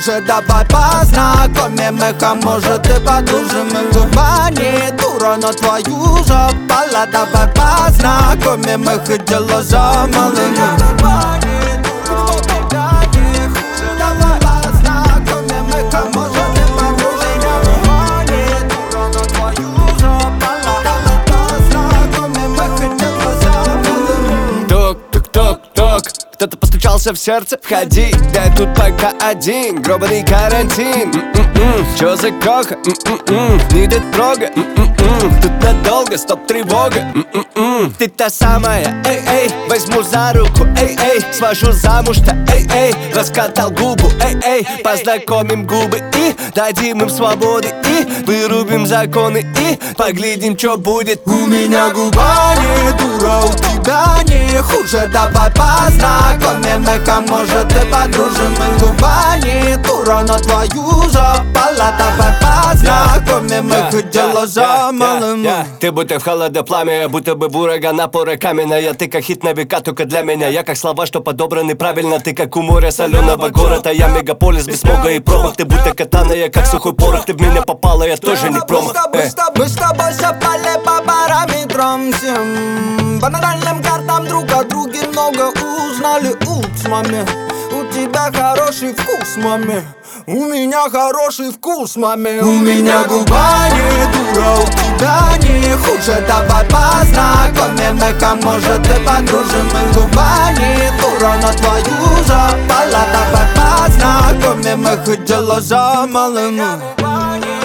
хуже. Давай познакомим их, а может и подружим. И губа не дура, но твою жопала. Давай познакомим их, и дело за малым. Кто-то постучался в сердце, входи, да тут пока один гробаный карантин. Чё за коха? Не до трога. Тут надолго, стоп, тревога. Ты та самая, эй-эй, возьму за руку, эй-эй, свожу замуж-то, эй-эй, раскатал губу, эй-эй, познакомим губы и дадим им свободы и вырубим законы и поглядим, чё будет. У меня губа не дура, у тебя не хуже. Давай познакомим их, а может и подружим. И губа не дура, но твою жопала. Давай познакомим их, и дело за малым. Ты будто в холодопламя, будто бы в ураган, напора каменная. Ты как хит на века, только для меня. Я как слова, что подобраны правильно. Ты как у моря соленого города. Я мегаполис без смога и пробок. Ты будто катана, я как сухой порох. Ты в меня попала, я тоже не промах. Мы с тобой шапали по параметрам всем. По натальным картам друг о друге много узнали. Упс, маме, у тебя хороший вкус, маме. У меня хороший вкус, маме. У меня губа не дура, у тебя не хуже. Давай познакомим их, а может и подружим. И губа не дура, но твою жопала. Давай познакомим их, и дело за малым.